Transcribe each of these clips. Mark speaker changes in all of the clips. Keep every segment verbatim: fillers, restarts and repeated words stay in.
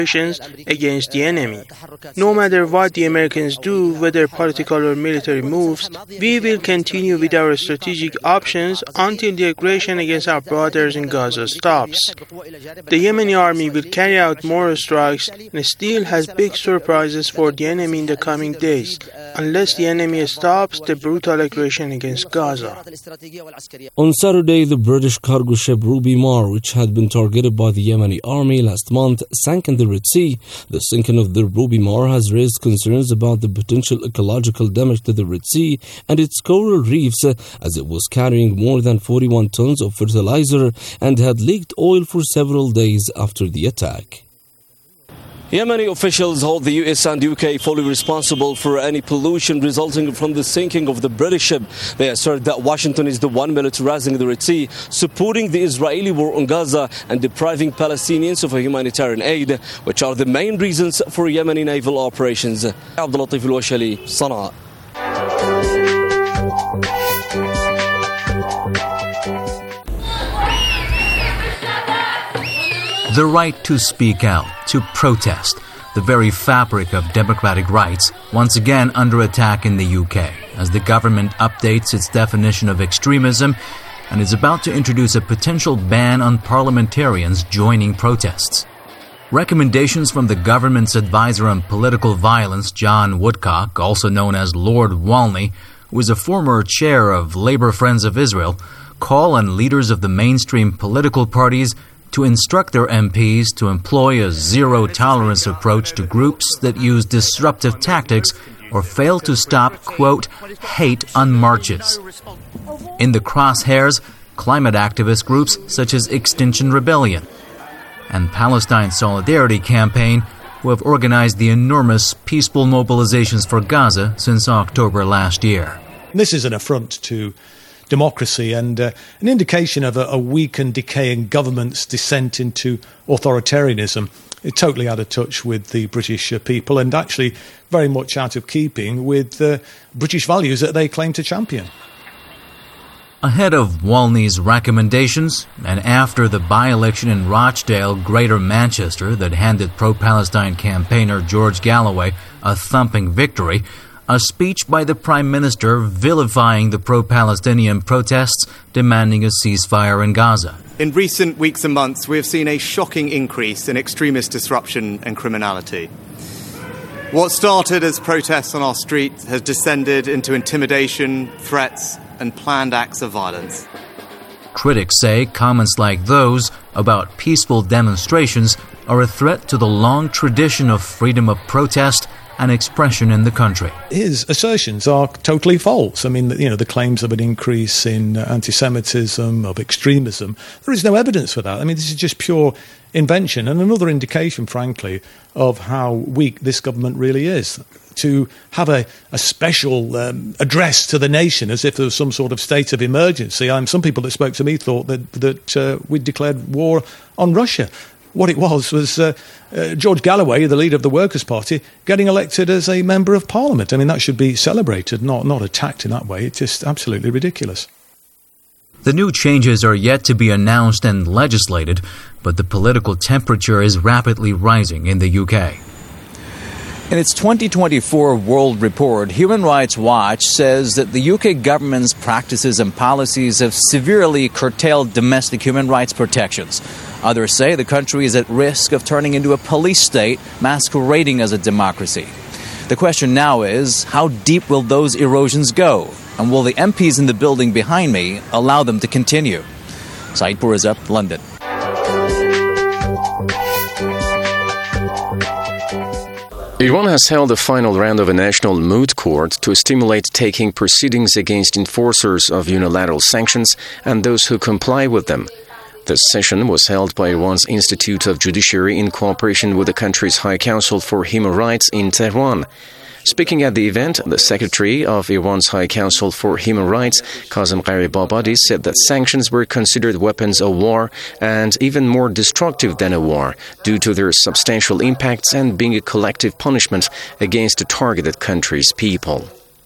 Speaker 1: against the enemy. No matter what the Americans do, whether political or military moves, we will continue with our strategic options until the aggression against our brothers in Gaza stops. The Yemeni army will carry out more strikes and still has big surprises for the enemy in the coming days, unless the enemy stops the brutal aggression against Gaza.
Speaker 2: On Saturday, the British cargo ship Ruby Mar, which had been targeted by the Yemeni army last month, sank in the Red Sea. The sinking of the Ruby Mar has raised concerns about the potential ecological damage to the Red Sea and its coral reefs, as it was carrying more than forty-one tons of fertilizer and had leaked oil for several days after the attack. Yemeni officials hold the U S and U K fully responsible for any pollution resulting from the sinking of the British ship. They assert that Washington is the one militarizing the Red Sea, supporting the Israeli war on Gaza and depriving Palestinians of humanitarian aid, which are the main reasons for Yemeni naval operations. Abdul Latif Al-Washali, Sana'a.
Speaker 3: The right to speak out, to protest, the very fabric of democratic rights, once again under attack in the U K, as the government updates its definition of extremism and is about to introduce a potential ban on parliamentarians joining protests. Recommendations from the government's advisor on political violence, John Woodcock, also known as Lord Walney, who is a former chair of Labour Friends of Israel, call on leaders of the mainstream political parties to instruct their M Ps to employ a zero-tolerance approach to groups that use disruptive tactics or fail to stop, quote, hate on marches. In the crosshairs, climate activist groups such as Extinction Rebellion and Palestine Solidarity Campaign, who have organized the enormous peaceful mobilizations for Gaza since October last year.
Speaker 4: This is an affront to democracy and uh, an indication of a, a weak and decaying government's descent into authoritarianism. It's totally out of touch with the British uh, people and actually very much out of keeping with the uh, British values that they claim to champion.
Speaker 3: Ahead of Walney's recommendations, and after the by-election in Rochdale, Greater Manchester, that handed pro-Palestine campaigner George Galloway a thumping victory, a speech by the Prime Minister vilifying the pro-Palestinian protests demanding a ceasefire in Gaza.
Speaker 5: In recent weeks and months, we have seen a shocking increase in extremist disruption and criminality. What started as protests on our streets has descended into intimidation, threats, and planned acts of violence.
Speaker 3: Critics say comments like those about peaceful demonstrations are a threat to the long tradition of freedom of protest and expression in the country.
Speaker 4: His assertions are totally false. I mean, you know, the claims of an increase in anti-Semitism, of extremism, there is no evidence for that. I mean, this is just pure invention and another indication, frankly, of how weak this government really is. To have a, a special um, address to the nation as if there was some sort of state of emergency. I'm, some people that spoke to me thought that, that uh, we'd declared war on Russia. What it was was uh, uh, George Galloway, the leader of the Workers' Party, getting elected as a Member of Parliament. I mean, that should be celebrated, not, not attacked in that way. It's just absolutely ridiculous.
Speaker 3: The new changes are yet to be announced and legislated, but the political temperature is rapidly rising in the U K.
Speaker 6: In its twenty twenty-four World Report, Human Rights Watch says that the U K government's practices and policies have severely curtailed domestic human rights protections. Others say the country is at risk of turning into a police state masquerading as a democracy. The question now is, how deep will those erosions go? And will the M Ps in the building behind me allow them to continue? Saeed Purizab, London.
Speaker 7: Iran has held a final round of a national moot court to stimulate taking proceedings against enforcers of unilateral sanctions and those who comply with them. The session was held by Iran's Institute of Judiciary in cooperation with the country's High Council for Human Rights in Tehran. Speaking at the event, the secretary of Iran's High Council for Human Rights, Kazem Gharibabadi, said that sanctions were considered weapons of war and even more destructive than a war due to their substantial impacts and being a collective punishment against the targeted country's people.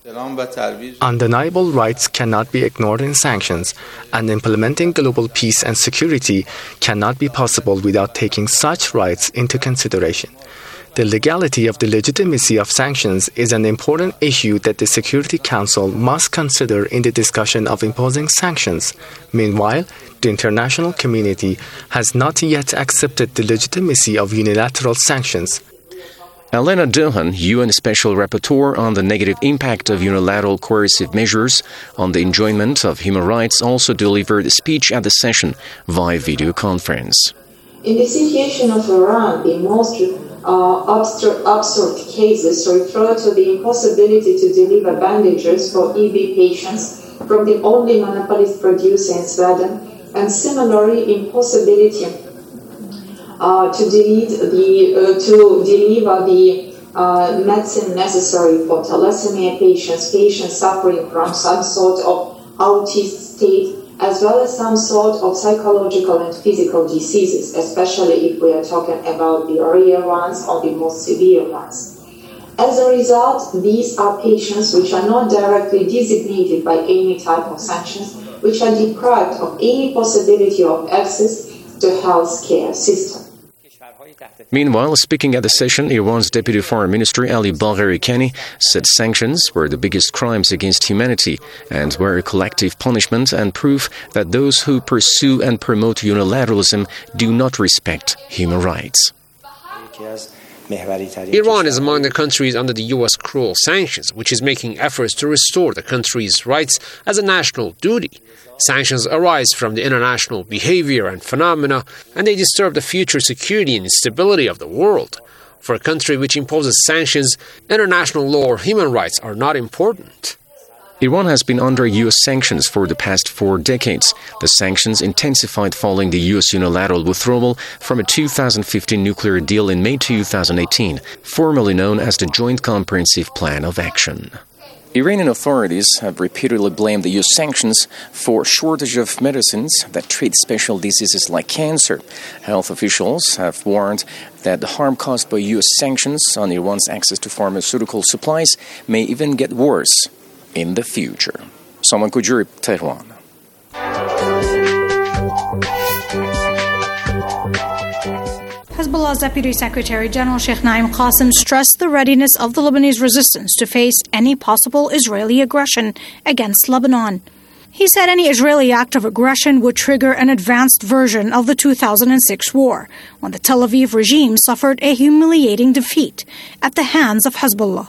Speaker 8: Undeniable rights cannot be ignored in sanctions, and implementing global peace and security cannot be possible without taking such rights into consideration. The legality of the legitimacy of sanctions is an important issue that the Security Council must consider in the discussion of imposing sanctions. Meanwhile, the international community has not yet accepted the legitimacy of unilateral sanctions.
Speaker 7: Elena Dohan, U N Special Rapporteur on the negative impact of unilateral coercive measures on the enjoyment of human rights, also delivered a speech at the session via video conference.
Speaker 9: In the situation of Iran, the most uh, absurd, absurd cases refer to the impossibility to deliver bandages for E B patients from the only monopolist producer in Sweden, and similarly impossibility Uh, to, delete the, uh, to deliver the uh, medicine necessary for thalassemia patients, patients suffering from some sort of autistic state, as well as some sort of psychological and physical diseases, especially if we are talking about the rare ones or the most severe ones. As a result, these are patients which are not directly designated by any type of sanctions, which are deprived of any possibility of access to health care system.
Speaker 7: Meanwhile, speaking at the session, Iran's Deputy Foreign Minister Ali Bagheri Kani said sanctions were the biggest crimes against humanity and were a collective punishment and proof that those who pursue and promote unilateralism do not respect human rights.
Speaker 10: Iran is among the countries under the U S cruel sanctions, which is making efforts to restore the country's rights as a national duty. Sanctions arise from the international behavior and phenomena, and they disturb the future security and stability of the world. For a country which imposes sanctions, international law or human rights are not important.
Speaker 7: Iran has been under U S sanctions for the past four decades. The sanctions intensified following the U S unilateral withdrawal from a two thousand fifteen nuclear deal in May two thousand eighteen, formerly known as the Joint Comprehensive Plan of Action. Iranian authorities have repeatedly blamed the U S sanctions for shortage of medicines that treat special diseases like cancer. Health officials have warned that the harm caused by U S sanctions on Iran's access to pharmaceutical supplies may even get worse in the future. Salman Kujuri, Tehran.
Speaker 11: Hezbollah's Deputy Secretary General Sheikh Naim Qassem stressed the readiness of the Lebanese resistance to face any possible Israeli aggression against Lebanon. He said any Israeli act of aggression would trigger an advanced version of the two thousand six war, when the Tel Aviv regime suffered a humiliating defeat at the hands of Hezbollah.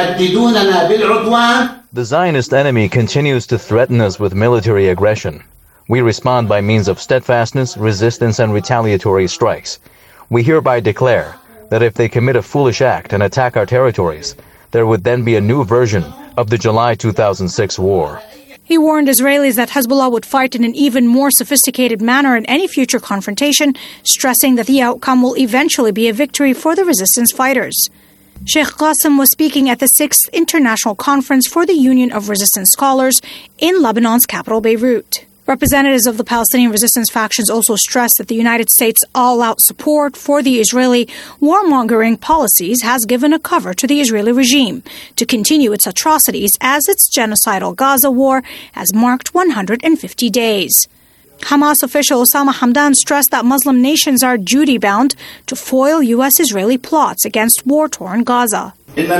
Speaker 12: The Zionist enemy continues to threaten us with military aggression. We respond by means of steadfastness, resistance, and retaliatory strikes. We hereby declare that if they commit a foolish act and attack our territories, there would then be a new version of the July two thousand six war.
Speaker 11: He warned Israelis that Hezbollah would fight in an even more sophisticated manner in any future confrontation, stressing that the outcome will eventually be a victory for the resistance fighters. Sheikh Qassem was speaking at the sixth International Conference for the Union of Resistance Scholars in Lebanon's capital, Beirut. Representatives of the Palestinian resistance factions also stressed that the United States' all-out support for the Israeli warmongering policies has given a cover to the Israeli regime to continue its atrocities as its genocidal Gaza war has marked one hundred fifty days. Hamas official Osama Hamdan stressed that Muslim nations are duty-bound to foil U S-Israeli plots against war-torn Gaza.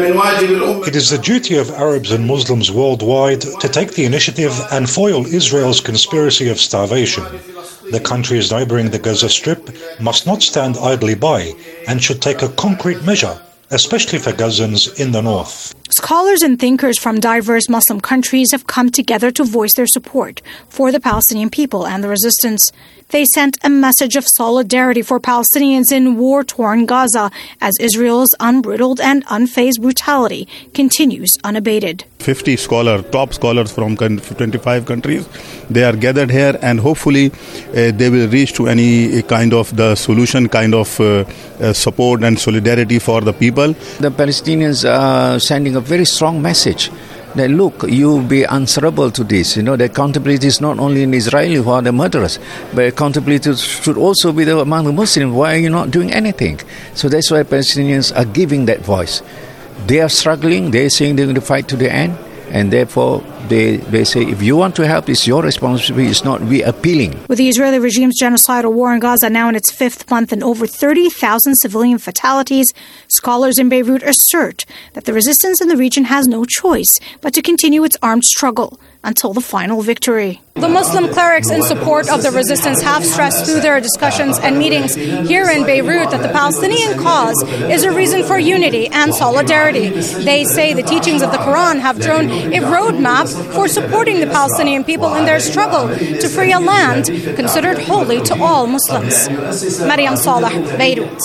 Speaker 13: It is the duty of Arabs and Muslims worldwide to take the initiative and foil Israel's conspiracy of starvation. The countries neighboring the Gaza Strip must not stand idly by and should take a concrete measure, especially for Gazans in the north.
Speaker 11: Scholars and thinkers from diverse Muslim countries have come together to voice their support for the Palestinian people and the resistance. They sent a message of solidarity for Palestinians in war-torn Gaza as Israel's unbridled and unfazed brutality continues unabated.
Speaker 14: fifty scholars, top scholars from twenty-five countries, they are gathered here, and hopefully uh, they will reach to any kind of the solution, kind of uh, uh, support and solidarity for the people.
Speaker 15: The Palestinians are sending a very strong message that, look, you be answerable to this. You know, the accountability is not only in Israel who are the murderers, but accountability should also be the, among the Muslims. Why are you not doing anything? So that's why Palestinians are giving that voice. They are struggling. They are saying they're going to fight to the end. And therefore, they, they say, if you want to help, it's your responsibility, it's not we appealing.
Speaker 11: With the Israeli regime's genocidal war in Gaza now in its fifth month and over thirty thousand civilian fatalities, scholars in Beirut assert that the resistance in the region has no choice but to continue its armed struggle until the final victory. The Muslim clerics in support of the resistance have stressed through their discussions and meetings here in Beirut that the Palestinian cause is a reason for unity and solidarity. They say the teachings of the Quran have drawn a roadmap for supporting the Palestinian people in their struggle to free a land considered holy to all Muslims. Mariam Saleh, Beirut.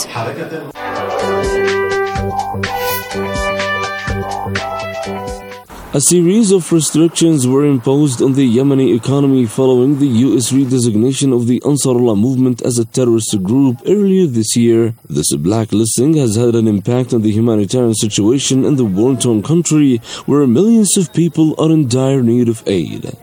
Speaker 2: A series of restrictions were imposed on the Yemeni economy following the U S redesignation of the Ansarullah movement as a terrorist group earlier this year. This blacklisting has had an impact on the humanitarian situation in the war-torn country, where millions of people are in dire need of aid.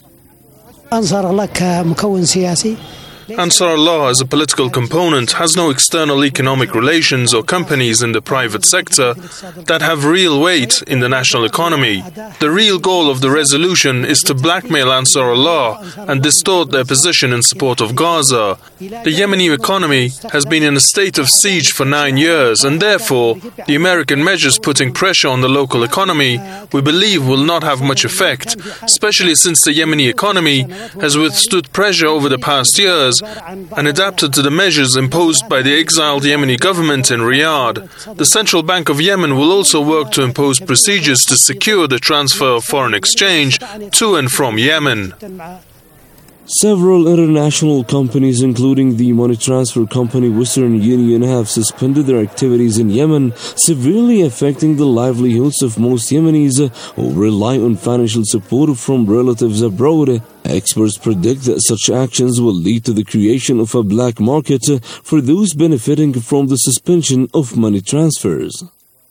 Speaker 1: Ansarullah as a political component has no external economic relations or companies in the private sector that have real weight in the national economy. The real goal of the resolution is to blackmail Ansarullah and distort their position in support of Gaza. The Yemeni economy has been in a state of siege for nine years, and therefore the American measures putting pressure on the local economy, we believe, will not have much effect, especially since the Yemeni economy has withstood pressure over the past years and adapted to the measures imposed by the exiled Yemeni government in Riyadh. The Central Bank of Yemen will also work to impose procedures to secure the transfer of foreign exchange to and from Yemen.
Speaker 2: Several international companies, including the money transfer company Western Union, have suspended their activities in Yemen, severely affecting the livelihoods of most Yemenis who rely on financial support from relatives abroad. Experts predict that such actions will lead to the creation of a black market for those benefiting from the suspension of money transfers.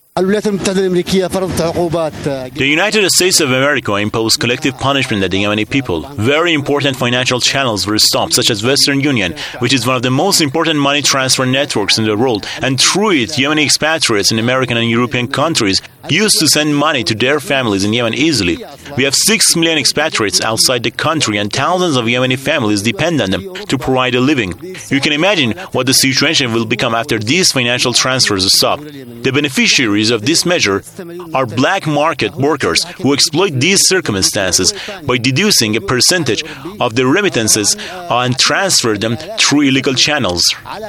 Speaker 16: The United States of America imposed collective punishment at the Yemeni people. Very important financial channels were stopped, such as Western Union, which is one of the most important money transfer networks in the world, and through it, Yemeni expatriates in American and European countries used to send money to their families in Yemen easily. We have six million expatriates outside the country, and thousands of Yemeni families depend on them to provide a living. You can imagine what the situation will become after these financial transfers stop. The beneficiaries of this measure are black market workers who exploit these circumstances by deducing a percentage of the remittances and transfer them through illegal channels.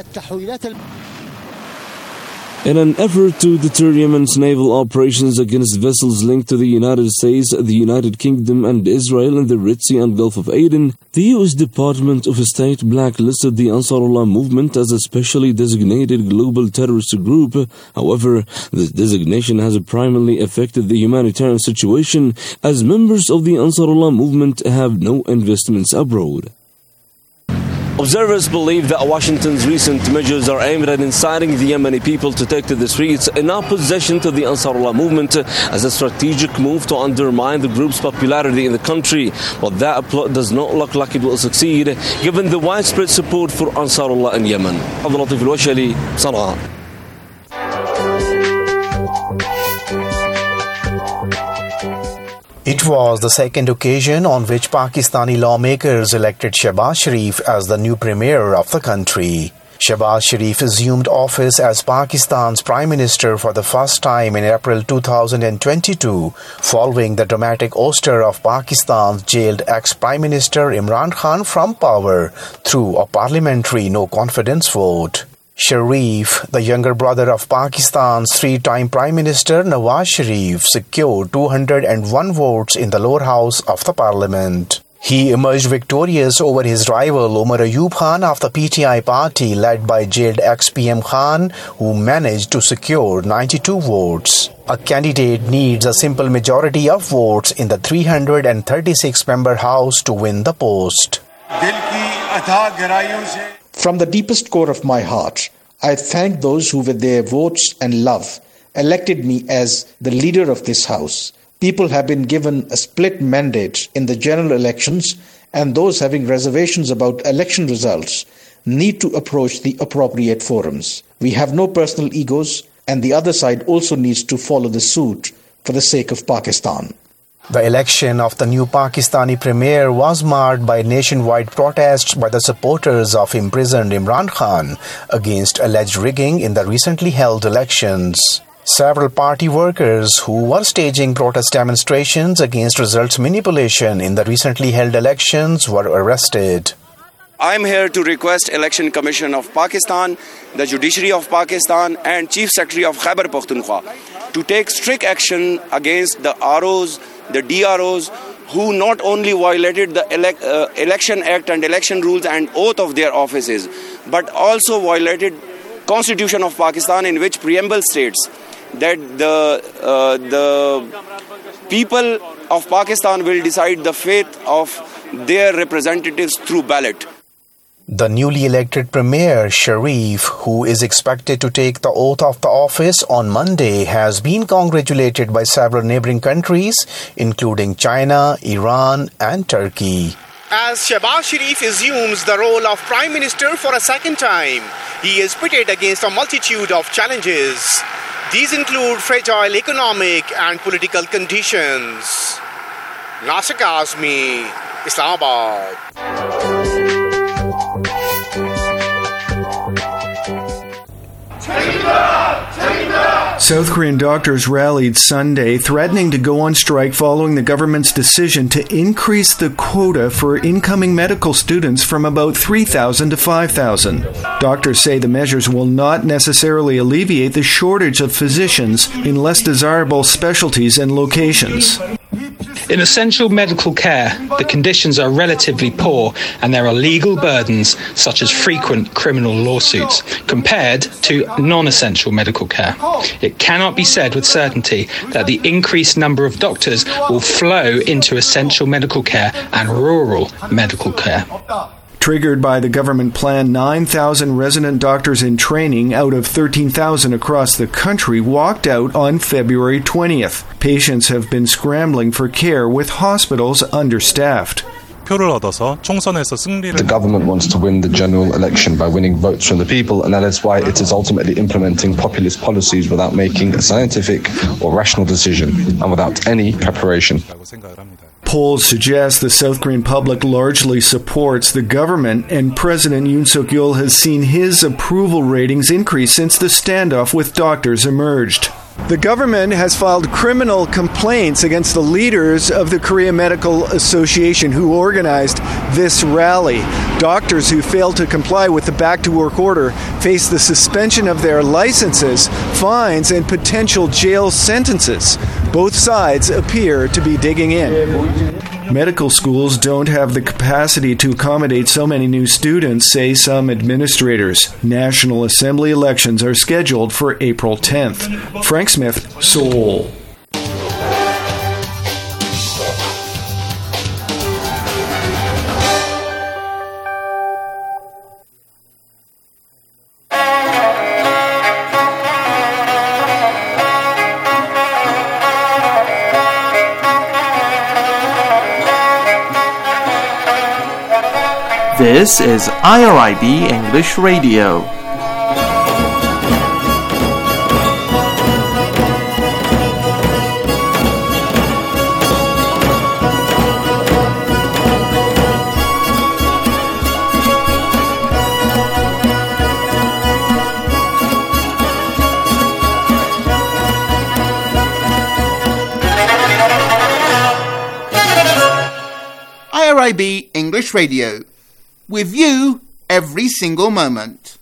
Speaker 2: In an effort to deter Yemen's naval operations against vessels linked to the United States, the United Kingdom, and Israel in the Red Sea and Gulf of Aden, the U S Department of State blacklisted the Ansarullah movement as a specially designated global terrorist group. However, this designation has primarily affected the humanitarian situation, as members of the Ansarullah movement have no investments abroad.
Speaker 17: Observers believe that Washington's recent measures are aimed at inciting the Yemeni people to take to the streets in opposition to the Ansarullah movement as a strategic move to undermine the group's popularity in the country. But that plot does not look like it will succeed, given the widespread support for Ansarullah in Yemen. Abdul Latif Al-Washali, Sana'a.
Speaker 18: It was the second occasion on which Pakistani lawmakers elected Shehbaz Sharif as the new premier of the country. Shehbaz Sharif assumed office as Pakistan's Prime Minister for the first time in April two thousand twenty-two, following the dramatic ouster of Pakistan's jailed ex-Prime Minister Imran Khan from power through a parliamentary no-confidence vote. Sharif, the younger brother of Pakistan's three-time Prime Minister Nawaz Sharif, secured two hundred one votes in the lower house of the parliament. He emerged victorious over his rival Omar Ayub Khan of the P T I party led by jailed ex-P M Khan, who managed to secure ninety-two votes. A candidate needs a simple majority of votes in the three hundred thirty-six member house to win the post.
Speaker 19: From the deepest core of my heart, I thank those who with their votes and love elected me as the leader of this house. People have been given a split mandate in the general elections, and those having reservations about election results need to approach the appropriate forums. We have no personal egos, and the other side also needs to follow the suit for the sake of Pakistan.
Speaker 18: The election of the new Pakistani premier was marred by nationwide protests by the supporters of imprisoned Imran Khan against alleged rigging in the recently held elections. Several party workers who were staging protest demonstrations against results manipulation in the recently held elections were arrested.
Speaker 20: I'm here to request Election Commission of Pakistan, the Judiciary of Pakistan and Chief Secretary of Khyber Pakhtunkhwa to take strict action against the R Os, the D R Os, who not only violated the ele- uh, Election Act and election rules and oath of their offices, but also violated Constitution of Pakistan, in which preamble states that the uh, the people of Pakistan will decide the fate of their representatives through ballot.
Speaker 18: The newly elected Premier Sharif, who is expected to take the oath of the office on Monday, has been congratulated by several neighboring countries, including China, Iran, and Turkey.
Speaker 21: As Shehbaz Sharif assumes the role of Prime Minister for a second time, he is pitted against a multitude of challenges. These include fragile economic and political conditions. Nasir Kazmi, Islamabad.
Speaker 22: South Korean doctors rallied Sunday, threatening to go on strike following the government's decision to increase the quota for incoming medical students from about three thousand to five thousand. Doctors say the measures will not necessarily alleviate the shortage of physicians in less desirable specialties and locations.
Speaker 23: In essential medical care, the conditions are relatively poor and there are legal burdens such as frequent criminal lawsuits compared to non-essential medical care. It cannot be said with certainty that the increased number of doctors will flow into essential medical care and rural medical care.
Speaker 22: Triggered by the government plan, nine thousand resident doctors in training out of thirteen thousand across the country walked out on February twentieth. Patients have been scrambling for care with hospitals understaffed.
Speaker 24: The government wants to win the general election by winning votes from the people, and that is why it is ultimately implementing populist policies without making a scientific or rational decision and without any preparation.
Speaker 22: Polls suggest the South Korean public largely supports the government, and President Yoon Suk-yeol has seen his approval ratings increase since the standoff with doctors emerged. The government has filed criminal complaints against the leaders of the Korea Medical Association who organized this rally. Doctors who failed to comply with the back-to-work order face the suspension of their licenses, fines, and potential jail sentences. Both sides appear to be digging in. Medical schools don't have the capacity to accommodate so many new students, say some administrators. National Assembly elections are scheduled for April tenth. Frank Smith, Seoul.
Speaker 25: This is I R I B English Radio.
Speaker 26: I R I B English Radio. With you every single moment.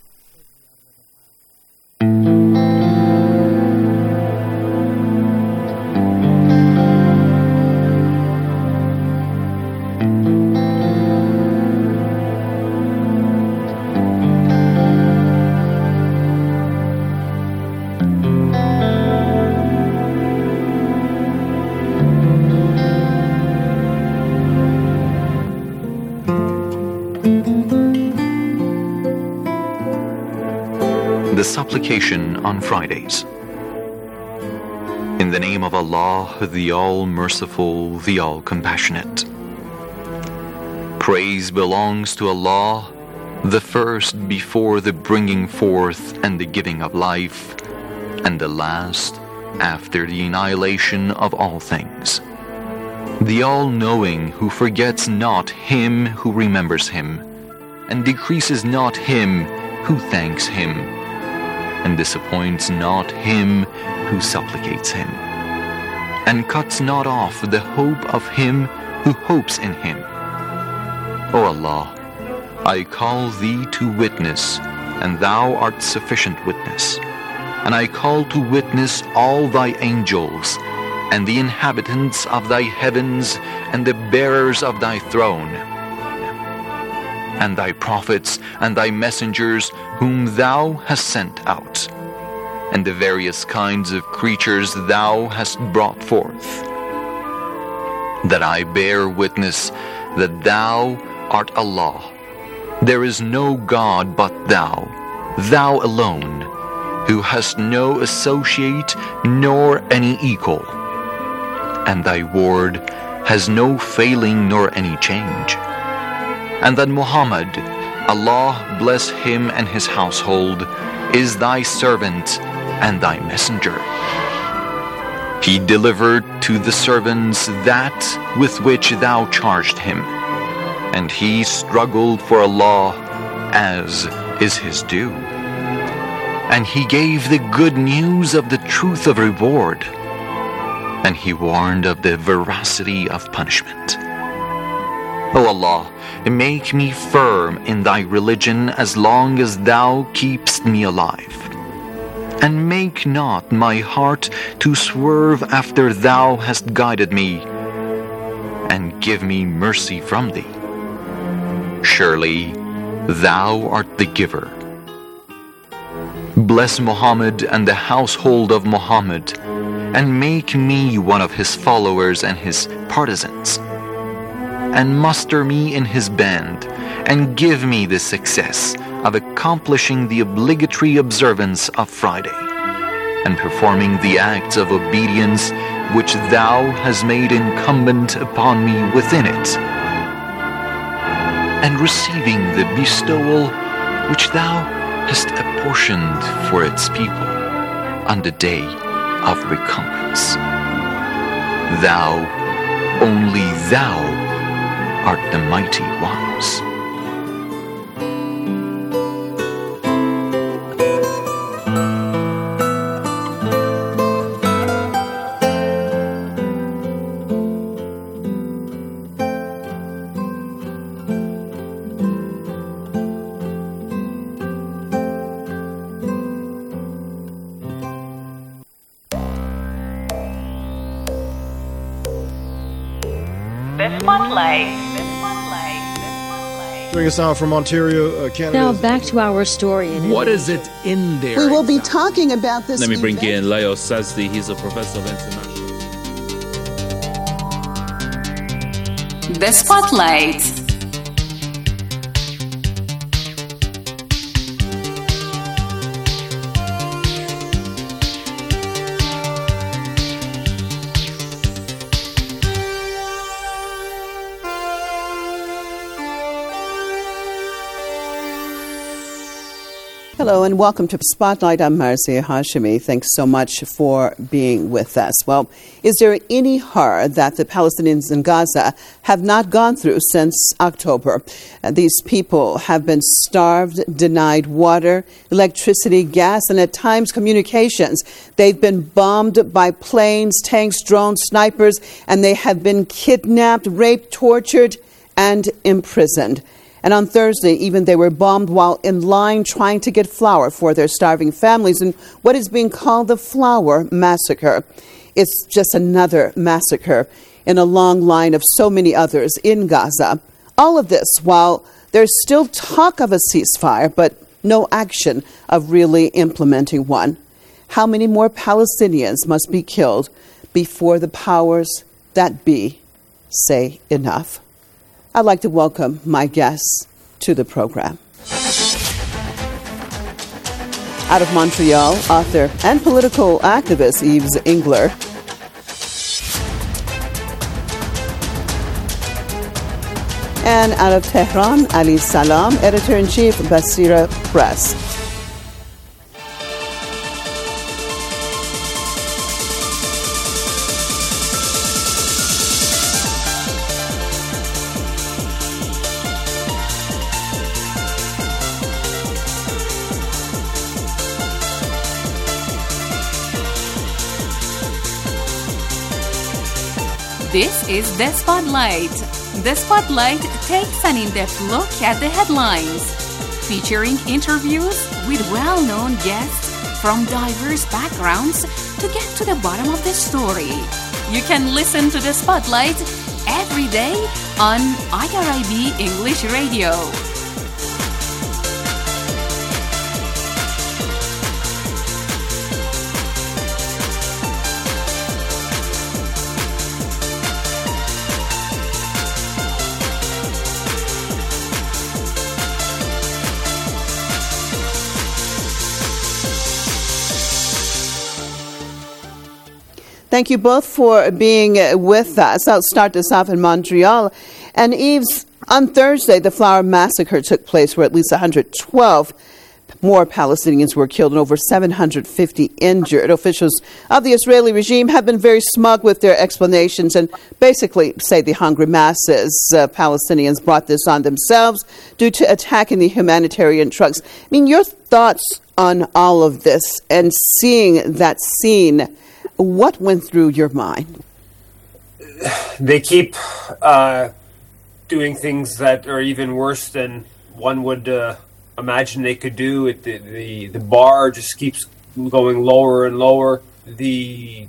Speaker 27: The supplication on Fridays. In the name of Allah, the All-Merciful, the All-Compassionate. Praise belongs to Allah, the first before the bringing forth and the giving of life, and the last after the annihilation of all things. the all-knowing who forgets not him who remembers him, and decreases not him who thanks him, and disappoints not him who supplicates him, and cuts not off the hope of him who hopes in him. O Allah, I call thee to witness, and thou art sufficient witness, and I call to witness all thy angels, and the inhabitants of thy heavens, and the bearers of thy throne, and thy prophets, and thy messengers, whom thou hast sent out, and the various kinds of creatures thou hast brought forth, that I bear witness that thou art Allah. There is no God but thou, thou alone, who hast no associate nor any equal, and thy word has no failing nor any change. And that Muhammad, Allah bless him and his household, is thy servant and thy messenger. He delivered to the servants that with which thou charged him, and he struggled for Allah as is his due. And he gave the good news of the truth of reward, and he warned of the veracity of punishment. O Allah, make me firm in thy religion as long as thou keepst me alive, and make not my heart to swerve after thou hast guided me, and give me mercy from thee. Surely thou art the giver. Bless Muhammad and the household of Muhammad, and make me one of his followers and his partisans, and muster me in his band, and give me the success of accomplishing the obligatory observance of Friday, and performing the acts of obedience which thou hast made incumbent upon me within it, and receiving the bestowal which thou hast apportioned for its people on the day of recompense. Thou, only thou, art the mighty ones.
Speaker 3: Bring us out from Ontario, uh, Canada.
Speaker 4: Now back to our story. In
Speaker 5: what is it in there?
Speaker 6: We will be talking about this.
Speaker 5: Let me bring
Speaker 6: event.
Speaker 5: in Leo Sazdi. He's a professor of international.
Speaker 8: The Spotlight.
Speaker 6: Hello and welcome to Spotlight. I'm Marcia Hashimi. Thanks so much for being with us. Well, is there any horror that the Palestinians in Gaza have not gone through since October? Uh, these people have been starved, denied water, electricity, gas, and at times communications. They've been bombed by planes, tanks, drones, snipers, and they have been kidnapped, raped, tortured, and imprisoned. And on Thursday, even they were bombed while in line trying to get flour for their starving families in what is being called the Flour Massacre. It's just another massacre in a long line of so many others in Gaza. All of this while there's still talk of a ceasefire, but no action of really implementing one. How many more Palestinians must be killed before the powers that be say enough? I'd like to welcome my guests to the program. Out of Montreal, author and political activist Yves Engler. And out of Tehran, Ali Salam, editor-in-chief, Basira Press.
Speaker 8: This is The Spotlight. The Spotlight takes an in-depth look at the headlines, featuring interviews with well-known guests from diverse backgrounds to get to the bottom of the story. You can listen to The Spotlight every day on I R I B English Radio.
Speaker 6: Thank you both for being with us. I'll start this off in Montreal. And Yves, on Thursday, the Flower Massacre took place where at least one hundred twelve more Palestinians were killed and over seven hundred fifty injured. Officials of the Israeli regime have been very smug with their explanations and basically say the hungry masses, uh, Palestinians, brought this on themselves due to attacking the humanitarian trucks. I mean, your thoughts on all of this and seeing that scene, what went through your mind?
Speaker 7: They keep uh, doing things that are even worse than one would uh, imagine they could do. It, the, the the bar just keeps going lower and lower. The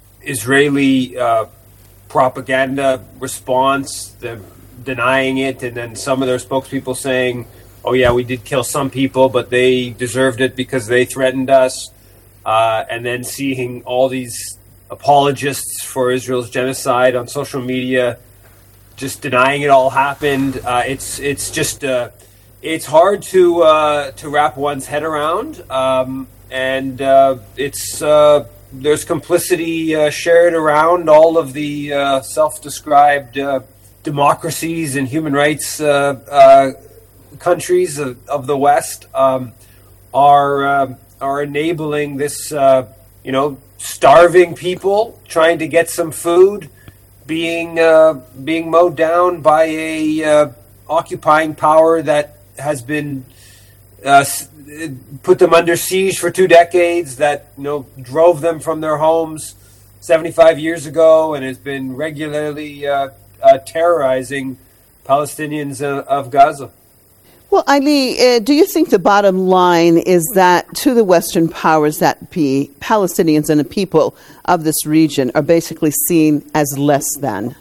Speaker 7: Israeli uh, propaganda response, the denying it, and then some of their spokespeople saying, "Oh yeah, we did kill some people, but they deserved it because they threatened us." Uh, and then seeing all these apologists for Israel's genocide on social media just denying it all happened. Uh, it's it's just uh, it's hard to uh, to wrap one's head around, um, and uh, it's uh, there's complicity uh, shared around all of the uh, self-described uh, democracies and human rights uh, uh, countries of, of the West um, are. Uh, are enabling this, uh, you know, starving people trying to get some food, being uh, being mowed down by a uh, occupying power that has been uh, put them under siege for two decades, that, you know, drove them from their homes seventy-five years ago and has been regularly uh, uh, terrorizing Palestinians uh, of Gaza.
Speaker 6: Well, Ali, uh, do you think the bottom line is that to the Western powers that be, Palestinians and the people of this region are basically seen as less than?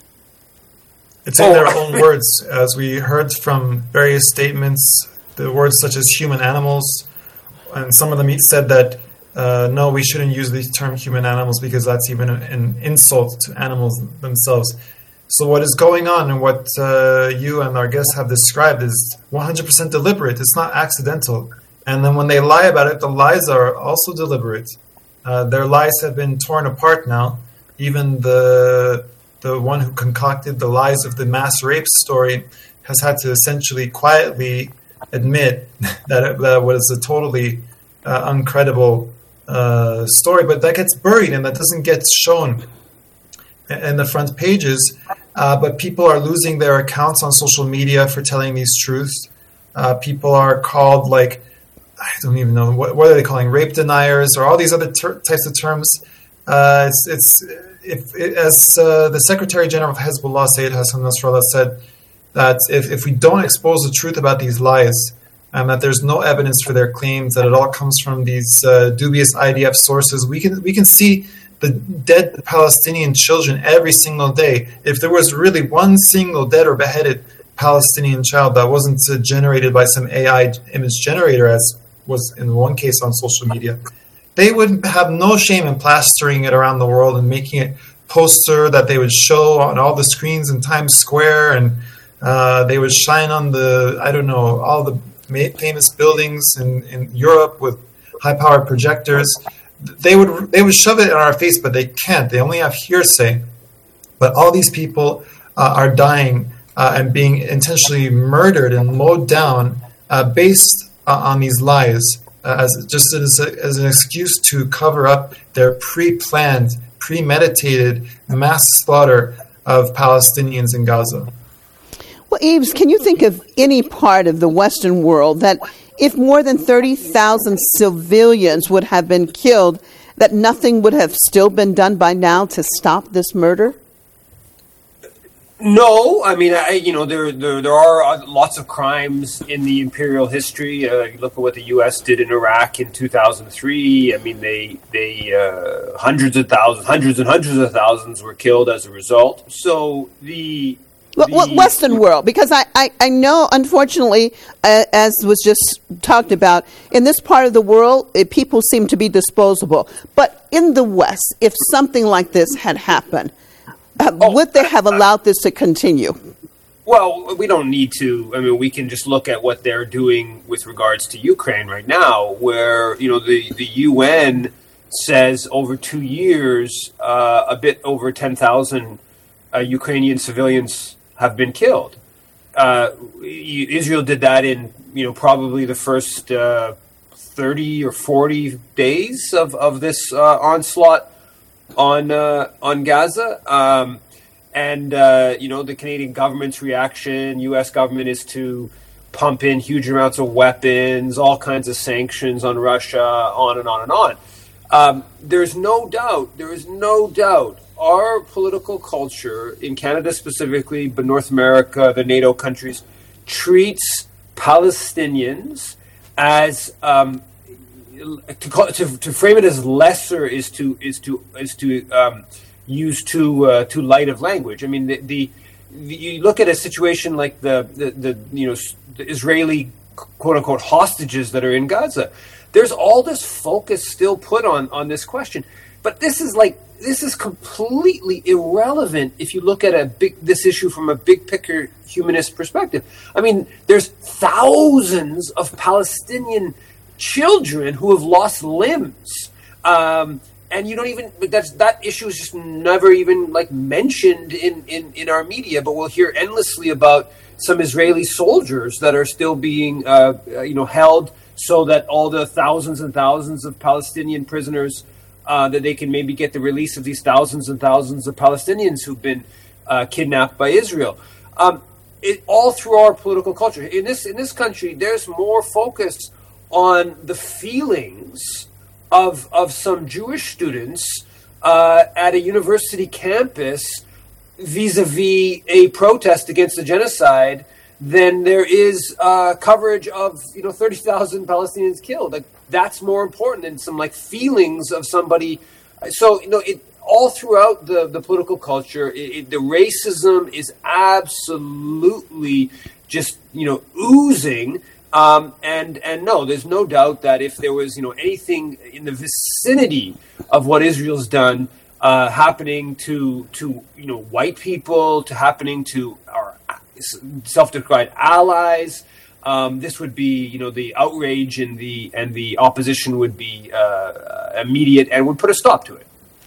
Speaker 9: It's in their own words. As we heard from various statements, the words such as human animals, and some of them said that, uh, no, we shouldn't use the term human animals because that's even a, an insult to animals themselves. So what is going on and what uh, you and our guests have described is one hundred percent deliberate. It's not accidental. And then when they lie about it, the lies are also deliberate. Uh, their lies have been torn apart now. Even the the one who concocted the lies of the mass rape story has had to essentially quietly admit that it that was a totally uh, uncredible uh, story. But that gets buried and that doesn't get shown in the front pages. Uh, but people are losing their accounts on social media for telling these truths. Uh, people are called, like, I don't even know, what, what are they calling, rape deniers or all these other ter- types of terms. Uh, it's, it's if it, as uh, the Secretary General of Hezbollah, Sayyid Hassan Nasrallah, said that if, if we don't expose the truth about these lies, and that there's no evidence for their claims, that it all comes from these uh, dubious I D F sources, we can we can see the dead Palestinian children every single day. If there was really one single dead or beheaded Palestinian child that wasn't uh, generated by some A I image generator, as was in one case on social media, they would have no shame in plastering it around the world and making it poster that they would show on all the screens in Times Square, and uh, they would shine on the, I don't know, all the famous buildings in, in Europe with high-powered projectors. They would they would shove it in our face, but they can't. They only have hearsay. But all these people uh, are dying uh, and being intentionally murdered and mowed down uh, based uh, on these lies, uh, as just as, a, as an excuse to cover up their pre-planned, premeditated mass slaughter of Palestinians in Gaza.
Speaker 6: Well, Yves, can you think of any part of the Western world that if more than thirty thousand civilians would have been killed, that nothing would have still been done by now to stop this murder?
Speaker 7: No, I mean, I, you know, there, there there are lots of crimes in the imperial history. Uh, you look at what the U S did in Iraq in two thousand three. I mean, they they uh, hundreds of thousands, hundreds and hundreds of thousands were killed as a result. So the
Speaker 6: Well, the Western world, because I, I, I know, unfortunately, uh, as was just talked about, in this part of the world, it, people seem to be disposable. But in the West, if something like this had happened, uh, oh, would they have allowed this to continue?
Speaker 7: Well, we don't need to. I mean, we can just look at what they're doing with regards to Ukraine right now, where, you know, the, the U N says over two years, uh, a bit over ten thousand uh, Ukrainian civilians have been killed. Uh, Israel did that in, you know, probably the first uh, thirty or forty days of, of this uh, onslaught on uh, on Gaza. Um, and, uh, you know, the Canadian government's reaction, U S government, is to pump in huge amounts of weapons, all kinds of sanctions on Russia, on and on and on. Um, there's no doubt, there is no doubt our political culture in Canada specifically, but North America, the NATO countries, treats Palestinians as um, to, call, to to frame it as lesser is to is to is to um, use too uh, too light of language. I mean, the, the, the you look at a situation like the, the the you know the Israeli quote unquote hostages that are in Gaza. There's all this focus still put on on this question, but this is like. This is completely irrelevant if you look at a big this issue from a big picture humanist perspective. I mean, there's thousands of Palestinian children who have lost limbs, um, and you don't even that's that issue is just never even like mentioned in, in, in our media. But we'll hear endlessly about some Israeli soldiers that are still being uh, you know held so that all the thousands and thousands of Palestinian prisoners. Uh, that they can maybe get the release of these thousands and thousands of Palestinians who've been uh, kidnapped by Israel. Um, it, all through our political culture in this in this country, there's more focus on the feelings of of some Jewish students uh, at a university campus vis-a-vis a protest against the genocide than there is uh, coverage of you know thirty thousand Palestinians killed. Like, that's more important than some like feelings of somebody. So, you know, it all throughout the, the political culture, it, it, the racism is absolutely just, you know, oozing. Um, and, and no, there's no doubt that if there was, you know, anything in the vicinity of what Israel's done uh, happening to, to, you know, white people, to happening to our self-described allies, Um, this would be, you know, the outrage and the and the opposition would be uh, immediate and would put a stop to it.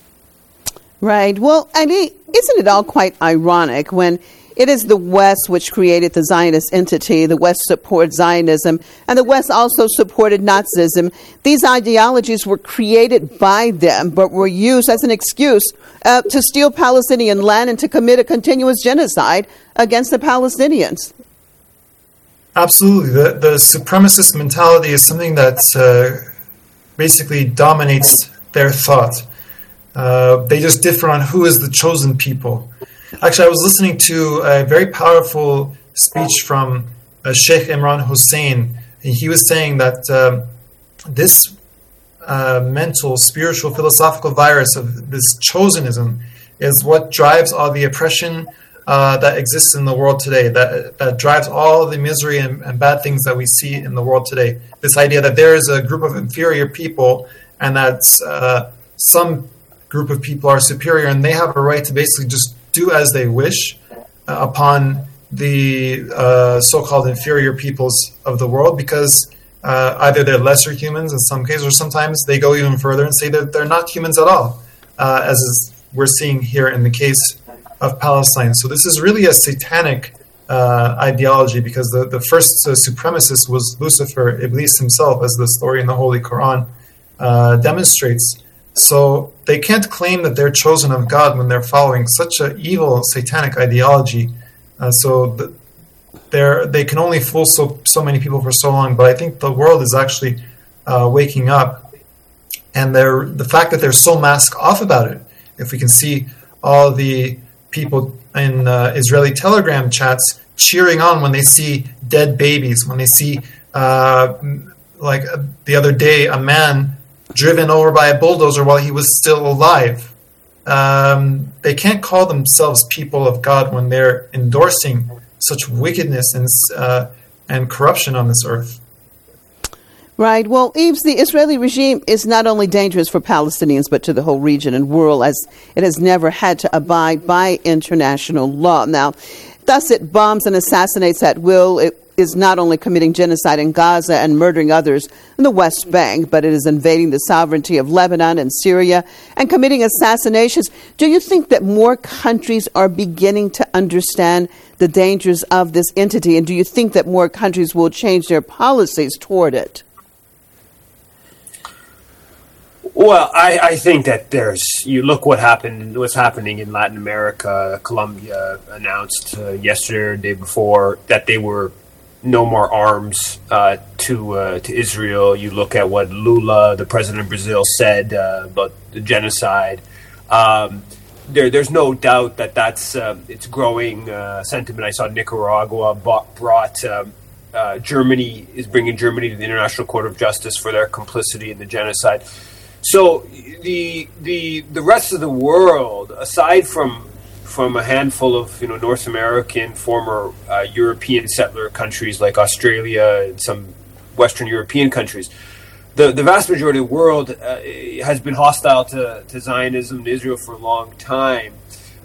Speaker 6: Right. Well, I mean, isn't it all quite ironic when it is the West which created the Zionist entity, the West supports Zionism, and the West also supported Nazism. These ideologies were created by them, but were used as an excuse uh, to steal Palestinian land and to commit a continuous genocide against the Palestinians.
Speaker 9: Absolutely. The, the supremacist mentality is something that uh, basically dominates their thought. Uh, they just differ on who is the chosen people. Actually, I was listening to a very powerful speech from uh, Sheikh Imran Hussein. And he was saying that uh, this uh, mental, spiritual, philosophical virus of this chosenism is what drives all the oppression Uh, that exists in the world today, that that drives all the misery and, and bad things that we see in the world today. This idea that there is a group of inferior people and that uh, some group of people are superior and they have a right to basically just do as they wish uh, upon the uh, so-called inferior peoples of the world, because uh, either they're lesser humans in some cases, or sometimes they go even further and say that they're not humans at all, uh, as is, we're seeing here in the case of Palestine. So this is really a satanic uh, ideology, because the, the first uh, supremacist was Lucifer, Iblis himself, as the story in the Holy Quran uh, demonstrates. So they can't claim that they're chosen of God when they're following such an evil satanic ideology. Uh, so the, they're, they can only fool so, so many people for so long, but I think the world is actually uh, waking up. And they're, the fact that they're so mask off about it, if we can see all the people in uh, Israeli Telegram chats cheering on when they see dead babies, when they see, uh, like uh, the other day, a man driven over by a bulldozer while he was still alive. Um, they can't call themselves people of God when they're endorsing such wickedness and uh, and corruption on this earth.
Speaker 6: Right. Well, Yves, the Israeli regime is not only dangerous for Palestinians, but to the whole region and world, as it has never had to abide by international law. Now, thus it bombs and assassinates at will. It is not only committing genocide in Gaza and murdering others in the West Bank, but it is invading the sovereignty of Lebanon and Syria and committing assassinations. Do you think that more countries are beginning to understand the dangers of this entity? And do you think that more countries will change their policies toward it?
Speaker 7: Well, I, I think that there's, you look what happened, what's happening in Latin America. Colombia announced uh, yesterday or the day before that they were no more arms uh, to uh, to Israel. You look at what Lula, the president of Brazil, said uh, about the genocide. Um, there, there's no doubt that that's uh, it's growing uh, sentiment. I saw Nicaragua bought, brought um, uh, Germany is bringing Germany to the International Court of Justice for their complicity in the genocide. So the the the rest of the world, aside from from a handful of you know North American, former uh, European settler countries like Australia and some Western European countries, the the vast majority of the world uh, has been hostile to, to Zionism and Israel for a long time,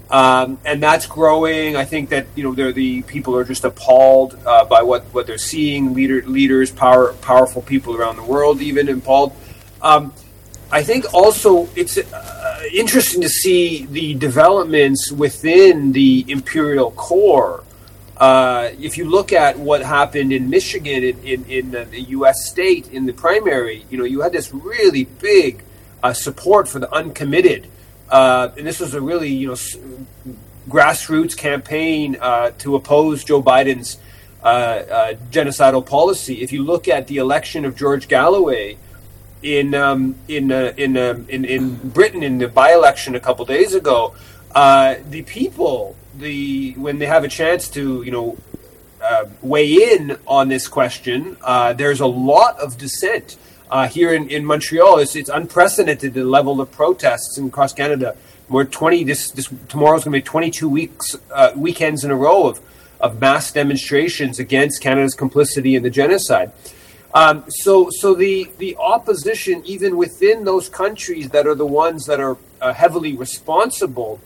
Speaker 7: um, and that's growing. I think that you know they're the people are just appalled uh, by what, what they're seeing. Leader leaders, power powerful people around the world, even appalled. Um, I think also it's uh, interesting to see the developments within the imperial core. Uh, if you look at what happened in Michigan, in, in, in the U S state, in the primary, you know, you had this really big uh, support for the uncommitted. Uh, and this was a really, you know, s- grassroots campaign uh, to oppose Joe Biden's uh, uh, genocidal policy. If you look at the election of George Galloway, In um, in, uh, in um, in in Britain in the by-election a couple days ago, uh, the people, the when they have a chance to you know uh, weigh in on this question, uh, there's a lot of dissent uh, here in, in Montreal. It's it's unprecedented, the level of protests across Canada. We're twenty this this tomorrow's going to be twenty-two weeks uh, weekends in a row of of mass demonstrations against Canada's complicity in the genocide. Um, so, so the, the opposition, even within those countries that are the ones that are uh, heavily responsible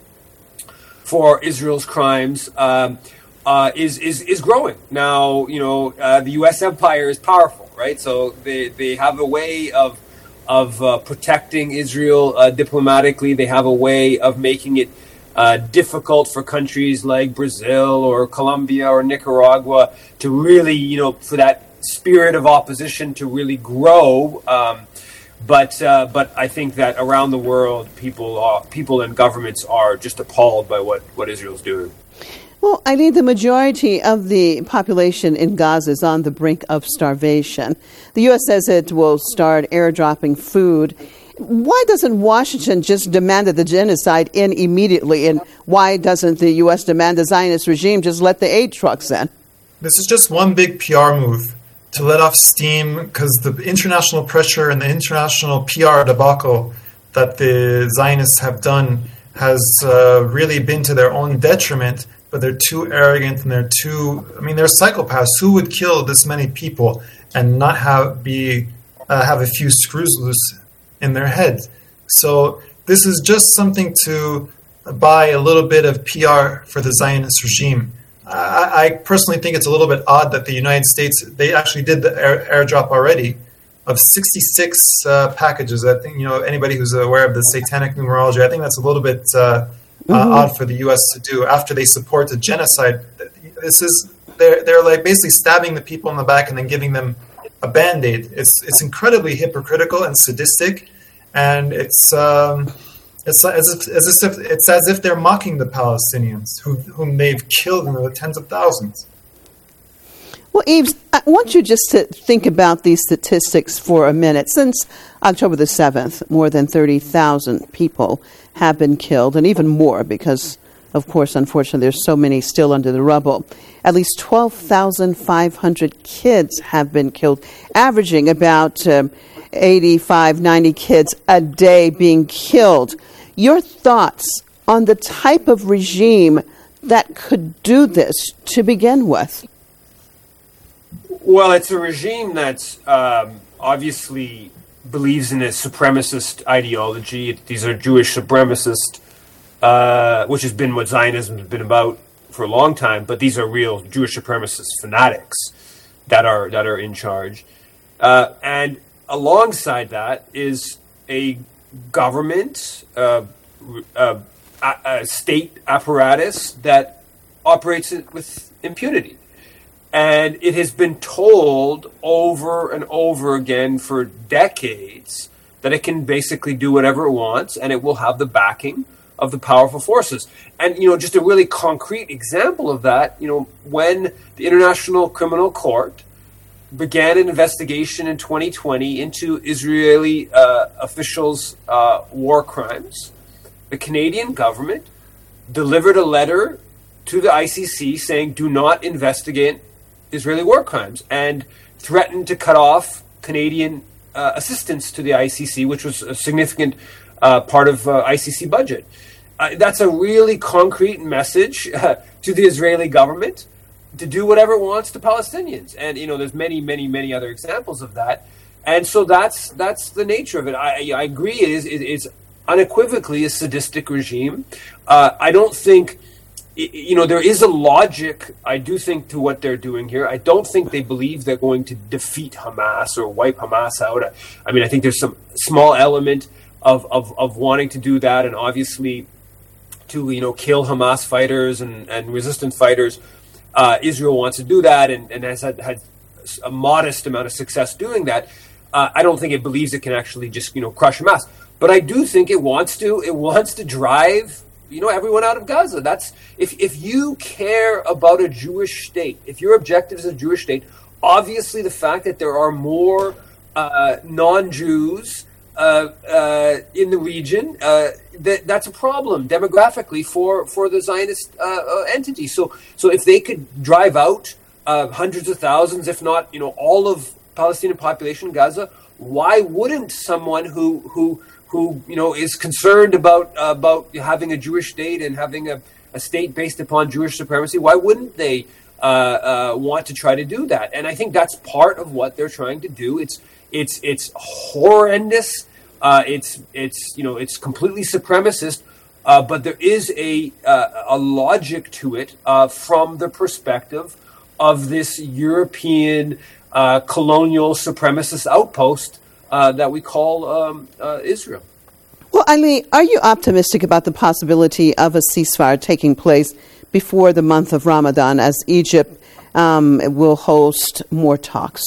Speaker 7: for Israel's crimes, um, uh, is, is, is growing. Now, you know, uh, the U S empire is powerful, right? So they, they have a way of, of uh, protecting Israel uh, diplomatically. They have a way of making it uh, difficult for countries like Brazil or Colombia or Nicaragua to really, you know, for that spirit of opposition to really grow, um, but uh, but I think that around the world, people are, people and governments are just appalled by what, what Israel's doing.
Speaker 6: Well, I mean, the majority of the population in Gaza is on the brink of starvation. The U S says it will start airdropping food. Why doesn't Washington just demand that the genocide end immediately, and why doesn't the U S demand the Zionist regime just let the aid trucks in?
Speaker 9: This is just one big P R move to let off steam, because the international pressure and the international P R debacle that the Zionists have done has uh, really been to their own detriment, but they're too arrogant and they're too, I mean, they're psychopaths. Who would kill this many people and not have be uh, have a few screws loose in their head? So this is just something to buy a little bit of P R for the Zionist regime. I, I personally think it's a little bit odd that the United States, they actually did the air, airdrop already of sixty-six uh, packages. I think, you know, anybody who's aware of the satanic numerology, I think that's a little bit uh, mm-hmm. uh, odd for the U S to do after they support the genocide. This is, they're, they're like basically stabbing the people in the back and then giving them a Band-Aid. It's, it's incredibly hypocritical and sadistic, and it's, um, It's as if, as if it's as if they're mocking the Palestinians, who, whom they've killed in the tens of thousands.
Speaker 6: Well, Yves, I want you just to think about these statistics for a minute. Since October the seventh, more than thirty thousand people have been killed, and even more because of course, unfortunately, there's so many still under the rubble. At least twelve thousand five hundred kids have been killed, averaging about um, eighty-five, ninety kids a day being killed. Your thoughts on the type of regime that could do this to begin with?
Speaker 7: Well, it's a regime that's um, obviously believes in a supremacist ideology. These are Jewish supremacists, uh, which has been what Zionism has been about for a long time. But these are real Jewish supremacist fanatics that are that are in charge. Uh, and alongside that is a government, uh, uh, a, a state apparatus that operates it with impunity. And it has been told over and over again for decades that it can basically do whatever it wants and it will have the backing of the powerful forces. And, you know, just a really concrete example of that, you know, when the International Criminal Court began an investigation in twenty twenty into Israeli uh, officials' uh, war crimes, the Canadian government delivered a letter to the I C C saying, do not investigate Israeli war crimes, and threatened to cut off Canadian uh, assistance to the I C C, which was a significant uh, part of uh, I C C budget. Uh, that's a really concrete message uh, to the Israeli government to do whatever it wants to Palestinians. And, you know, there's many, many, many other examples of that. And so that's that's the nature of it. I, I agree it is, it is unequivocally a sadistic regime. Uh, I don't think... You know, there is a logic, I do think, to what they're doing here. I don't think they believe they're going to defeat Hamas or wipe Hamas out. I, I mean, I think there's some small element of, of, of wanting to do that, and obviously to, you know, kill Hamas fighters and, and resistance fighters. Uh, Israel wants to do that and, and has had, had a modest amount of success doing that. Uh, I don't think it believes it can actually just, you know, crush Hamas. But I do think it wants to. It wants to drive, you know, everyone out of Gaza. That's if if you care about a Jewish state, if your objective is a Jewish state, obviously the fact that there are more uh, non-Jews uh, uh, in the region, uh, that that's a problem demographically for for the Zionist uh, uh, entity. So so if they could drive out uh, hundreds of thousands, if not, you know, all of Palestinian population in Gaza, why wouldn't someone who who who, you know, is concerned about uh, about having a Jewish state and having a, a state based upon Jewish supremacy, why wouldn't they uh, uh, want to try to do that? And I think that's part of what they're trying to do. It's it's it's horrendous. Uh, it's it's you know it's completely supremacist. Uh, but there is a uh, a logic to it uh, from the perspective of this European uh, colonial supremacist outpost Uh, that we call um, uh, Israel.
Speaker 6: Well, Eileen, are you optimistic about the possibility of a ceasefire taking place before the month of Ramadan, as Egypt um, will host more talks?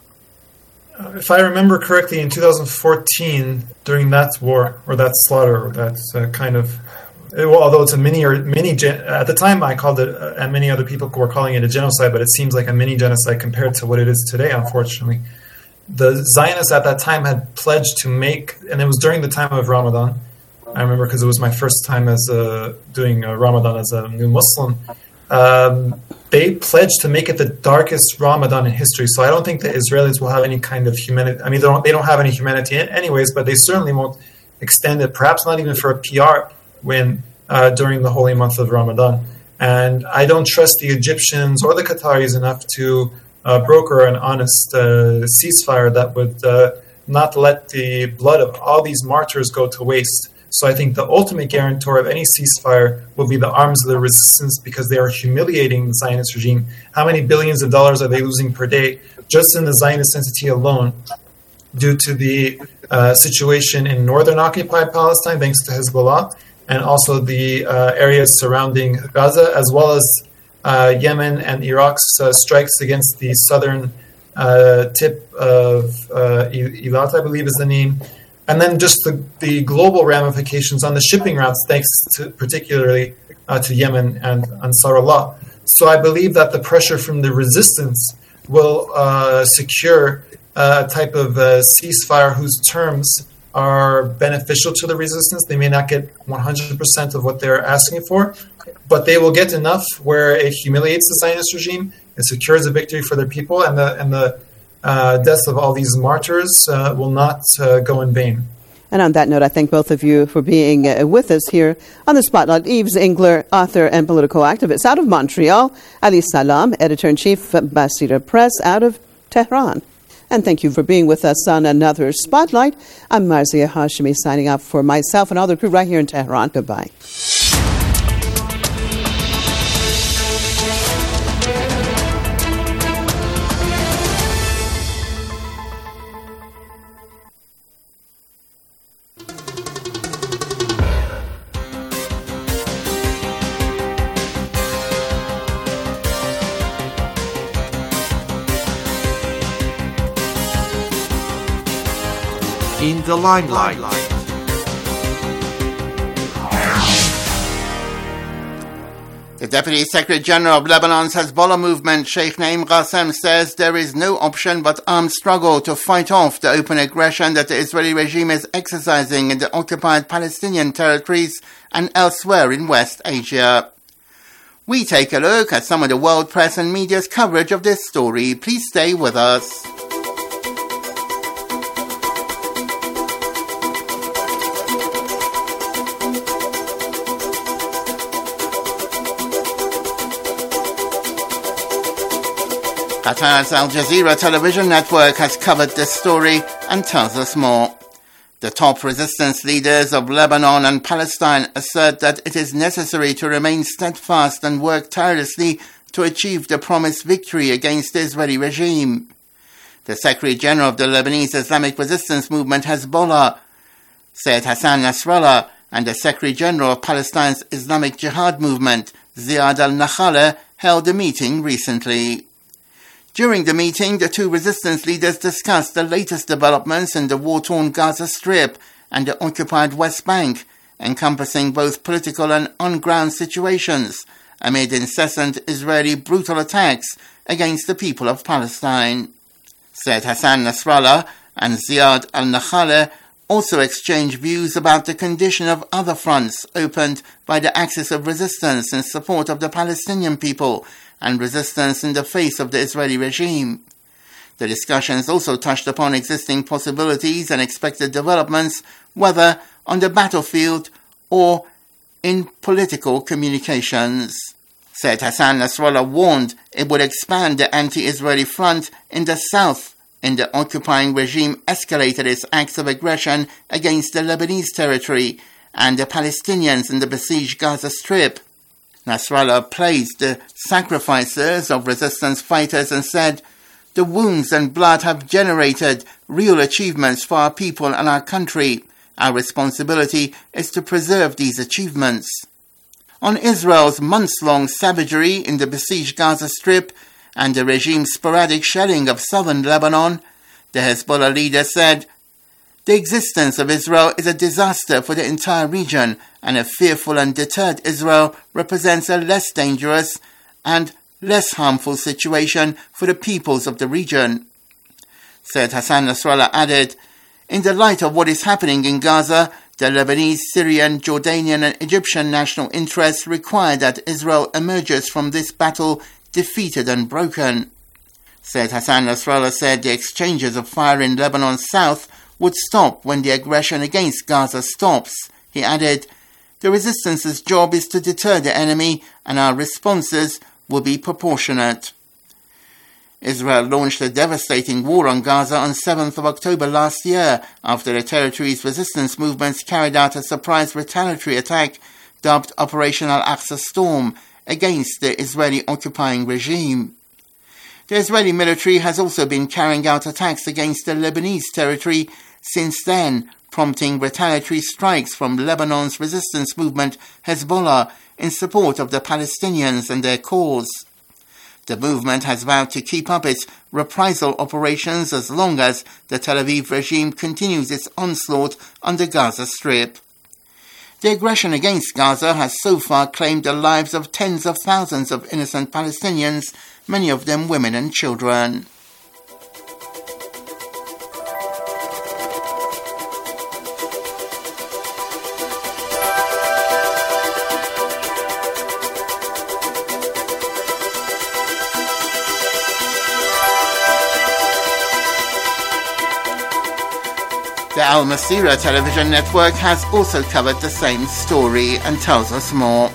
Speaker 9: Uh, if I remember correctly, in two thousand fourteen, during that war, or that slaughter, or that uh, kind of, well, although it's a mini, or mini, at the time I called it, uh, and many other people were calling it a genocide, but it seems like a mini genocide compared to what it is today, unfortunately. The Zionists at that time had pledged to make, and it was during the time of Ramadan. I remember because it was my first time as uh, doing uh, Ramadan as a new Muslim. Um, they pledged to make it the darkest Ramadan in history. So I don't think the Israelis will have any kind of humanity. I mean, they don't, they don't have any humanity anyways, but they certainly won't extend it, perhaps not even for a P R win uh, during the holy month of Ramadan. And I don't trust the Egyptians or the Qataris enough to Uh, broker an honest uh, ceasefire that would uh, not let the blood of all these martyrs go to waste. So I think the ultimate guarantor of any ceasefire will be the arms of the resistance, because they are humiliating the Zionist regime. How many billions of dollars are they losing per day just in the Zionist entity alone due to the uh, situation in northern occupied Palestine, thanks to Hezbollah, and also the uh, areas surrounding Gaza, as well as Uh, Yemen and Iraq's uh, strikes against the southern uh, tip of uh, Eilat, I believe is the name, and then just the, the global ramifications on the shipping routes, thanks to particularly uh, to Yemen and Ansarullah. So I believe that the pressure from the resistance will uh, secure a type of uh, ceasefire whose terms are beneficial to the resistance. They may not get one hundred percent of what they're asking for, but they will get enough where it humiliates the Zionist regime, it secures a victory for their people, and the and the uh, deaths of all these martyrs uh, will not uh, go in vain.
Speaker 6: And on that note, I thank both of you for being uh, with us here on the Spotlight. Yves Engler, author and political activist out of Montreal. Ali Salam, editor-in-chief of Basira Press out of Tehran. And thank you for being with us on another Spotlight. I'm Marzia Hashemi signing off for myself and all the crew right here in Tehran. Goodbye.
Speaker 25: In the limelight.
Speaker 26: The Deputy Secretary General of Lebanon's Hezbollah movement, Sheikh Naim Qassem, says there is no option but armed struggle to fight off the open aggression that the Israeli regime is exercising in the occupied Palestinian territories and elsewhere in West Asia. We take a look at some of the world press and media's coverage of this story. Please stay with us. Qatar's Al Jazeera television network has covered this story and tells us more. The top resistance leaders of Lebanon and Palestine assert that it is necessary to remain steadfast and work tirelessly to achieve the promised victory against the Israeli regime. The Secretary General of the Lebanese Islamic Resistance Movement Hezbollah, Sayyid Hassan Nasrallah, and the Secretary General of Palestine's Islamic Jihad Movement, Ziad al-Nakhala, held a meeting recently. During the meeting, the two resistance leaders discussed the latest developments in the war-torn Gaza Strip and the occupied West Bank, encompassing both political and on-ground situations, amid incessant Israeli brutal attacks against the people of Palestine. Said Hassan Nasrallah and Ziad al-Nakhala also exchanged views about the condition of other fronts opened by the Axis of Resistance in support of the Palestinian people and resistance in the face of the Israeli regime. The discussions also touched upon existing possibilities and expected developments, whether on the battlefield or in political communications. Said Hassan Nasrallah warned it would expand the anti-Israeli front in the south in the occupying regime escalated its acts of aggression against the Lebanese territory and the Palestinians in the besieged Gaza Strip. Nasrallah praised the sacrifices of resistance fighters and said, "The wounds and blood have generated real achievements for our people and our country. Our responsibility is to preserve these achievements." On Israel's months-long savagery in the besieged Gaza Strip and the regime's sporadic shelling of southern Lebanon, the Hezbollah leader said, "The existence of Israel is a disaster for the entire region, and a fearful and deterred Israel represents a less dangerous and less harmful situation for the peoples of the region." Said Hassan Nasrallah added, "In the light of what is happening in Gaza, the Lebanese, Syrian, Jordanian and Egyptian national interests require that Israel emerges from this battle defeated and broken." Said Hassan Nasrallah said the exchanges of fire in Lebanon's south would stop when the aggression against Gaza stops. He added, "The resistance's job is to deter the enemy, and our responses will be proportionate." Israel launched a devastating war on Gaza on seventh of October last year after the territory's resistance movements carried out a surprise retaliatory attack dubbed Operation Al-Aqsa Storm against the Israeli occupying regime. The Israeli military has also been carrying out attacks against the Lebanese territory since then, prompting retaliatory strikes from Lebanon's resistance movement Hezbollah in support of the Palestinians and their cause. The movement has vowed to keep up its reprisal operations as long as the Tel Aviv regime continues its onslaught on the Gaza Strip. The aggression against Gaza has so far claimed the lives of tens of thousands of innocent Palestinians, many of them women and children. Al Masirah television network has also covered the same story and tells us more.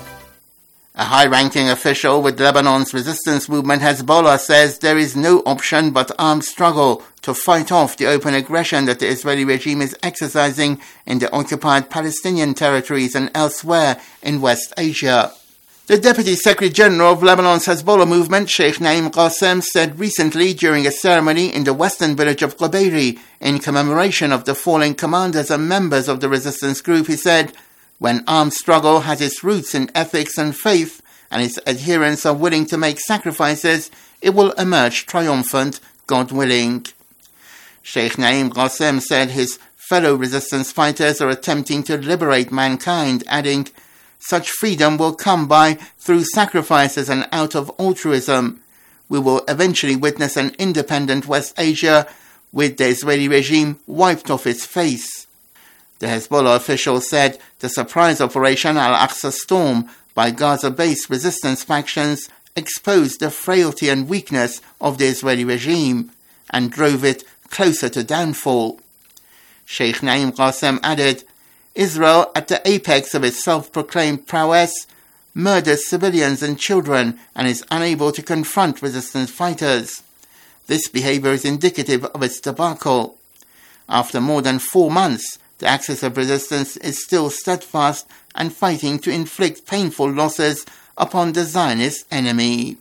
Speaker 26: A high-ranking official with Lebanon's resistance movement Hezbollah says there is no option but armed struggle to fight off the open aggression that the Israeli regime is exercising in the occupied Palestinian territories and elsewhere in West Asia. The Deputy Secretary-General of Lebanon's Hezbollah movement, Sheikh Naim Qassem, said recently during a ceremony in the western village of Qubairi in commemoration of the fallen commanders and members of the resistance group, he said, "When armed struggle has its roots in ethics and faith, and its adherents are willing to make sacrifices, it will emerge triumphant, God willing." Sheikh Naim Qassem said his fellow resistance fighters are attempting to liberate mankind, adding, "Such freedom will come by through sacrifices and out of altruism. We will eventually witness an independent West Asia with the Israeli regime wiped off its face." The Hezbollah official said the surprise operation Al-Aqsa Storm by Gaza-based resistance factions exposed the frailty and weakness of the Israeli regime and drove it closer to downfall. Sheikh Naim Qassem added, "Israel, at the apex of its self-proclaimed prowess, murders civilians and children and is unable to confront resistance fighters. This behavior is indicative of its debacle. After more than four months, the axis of resistance is still steadfast and fighting to inflict painful losses upon the Zionist enemy."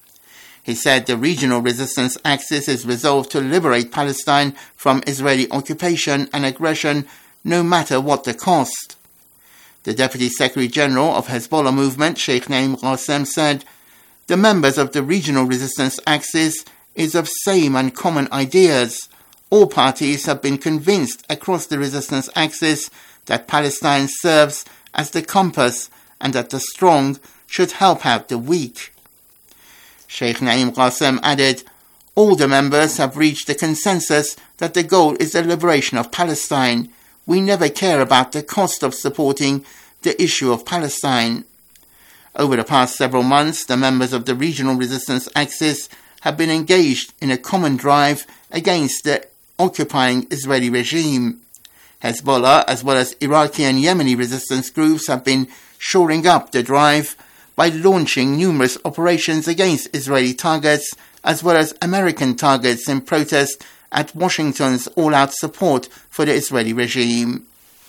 Speaker 26: He said the regional resistance axis is resolved to liberate Palestine from Israeli occupation and aggression no matter what the cost. The Deputy Secretary-General of Hezbollah movement, Sheikh Naim Qassem, said, "The members of the regional resistance axis is of same and common ideas. All parties have been convinced across the resistance axis that Palestine serves as the compass and that the strong should help out the weak." Sheikh Naim Qassem added, "All the members have reached a consensus that the goal is the liberation of Palestine. We never care about the cost of supporting the issue of Palestine." Over the past several months, the members of the regional resistance axis have been engaged in a common drive against the occupying Israeli regime. Hezbollah, as well as Iraqi and Yemeni resistance groups, have been shoring up the drive by launching numerous operations against Israeli targets as well as American targets in protest at Washington's all-out support for the Israeli regime.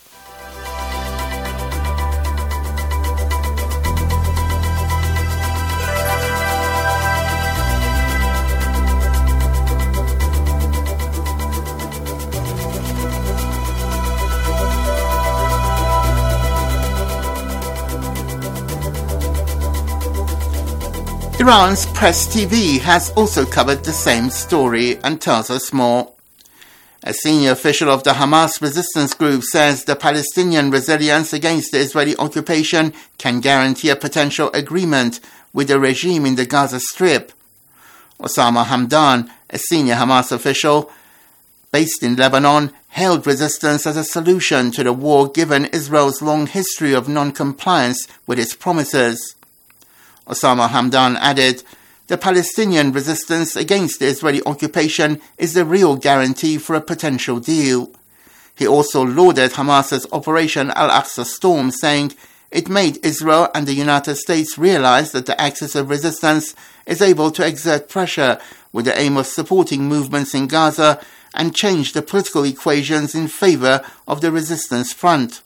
Speaker 26: Iran's Press T V has also covered the same story and tells us more. A senior official of the Hamas resistance group says the Palestinian resilience against the Israeli occupation can guarantee a potential agreement with the regime in the Gaza Strip. Osama Hamdan, a senior Hamas official based in Lebanon, hailed resistance as a solution to the war given Israel's long history of non-compliance with its promises. Osama Hamdan added, "The Palestinian resistance against the Israeli occupation is the real guarantee for a potential deal." He also lauded Hamas's Operation Al-Aqsa Storm, saying, "It made Israel and the United States realize that the axis of resistance is able to exert pressure with the aim of supporting movements in Gaza and change the political equations in favor of the resistance front."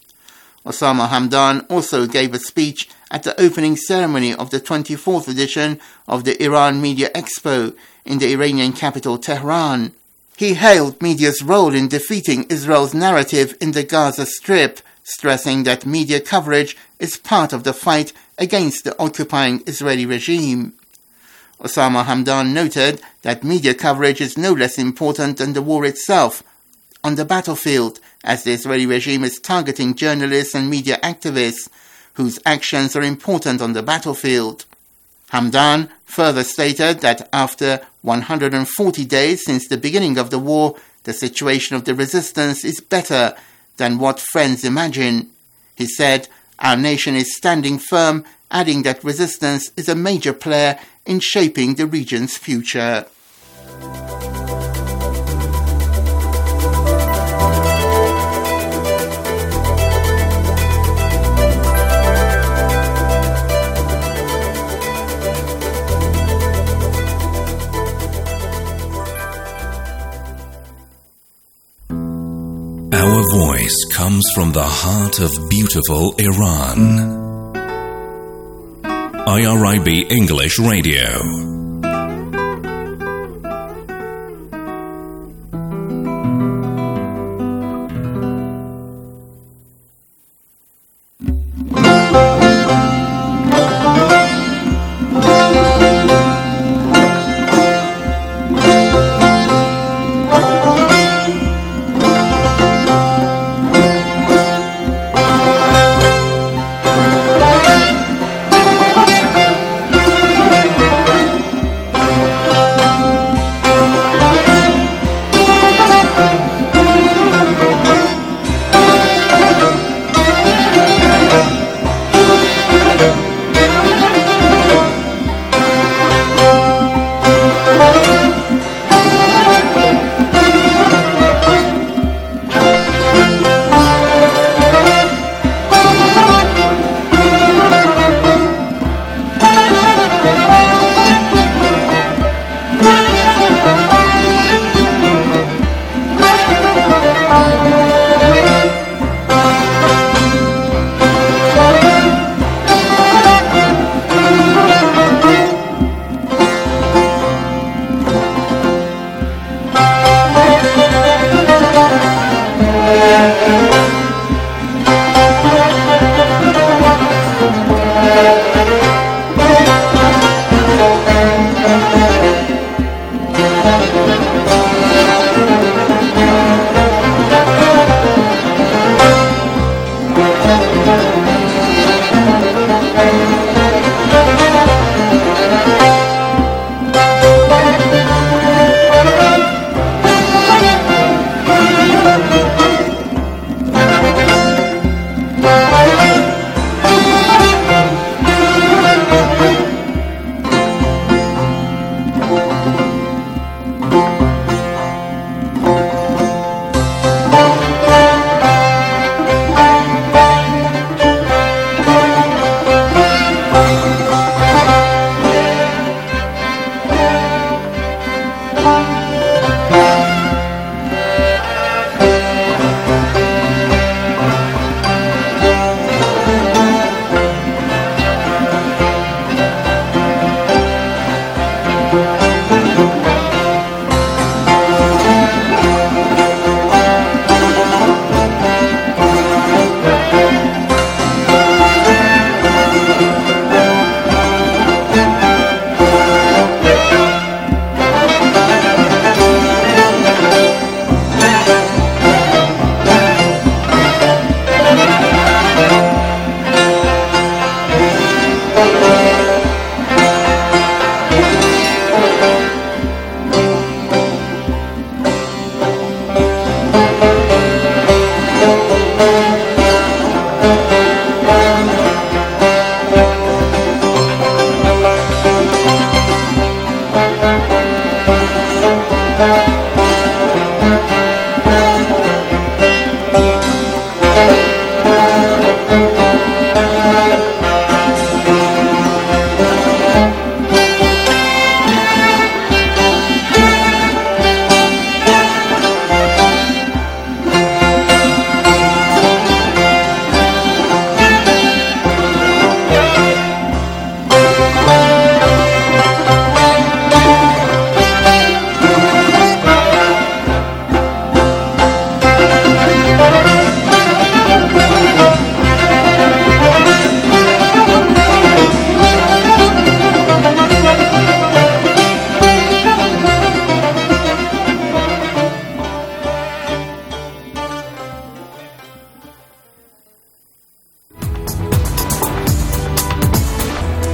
Speaker 26: Osama Hamdan also gave a speech at the opening ceremony of the twenty-fourth edition of the Iran Media Expo in the Iranian capital Tehran. He hailed media's role in defeating Israel's narrative in the Gaza Strip, stressing that media coverage is part of the fight against the occupying Israeli regime. Osama Hamdan noted that media coverage is no less important than the war itself on the battlefield, as the Israeli regime is targeting journalists and media activists whose actions are important on the battlefield. Hamdan further stated that after one hundred forty days since the beginning of the war, the situation of the resistance is better than what friends imagine. He said, "Our nation is standing firm," adding that resistance is a major player in shaping the region's future.
Speaker 1: comes from the heart of beautiful Iran. I R I B English Radio.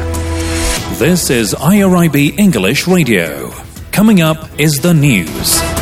Speaker 10: This is I R I B English Radio. Coming up is the news.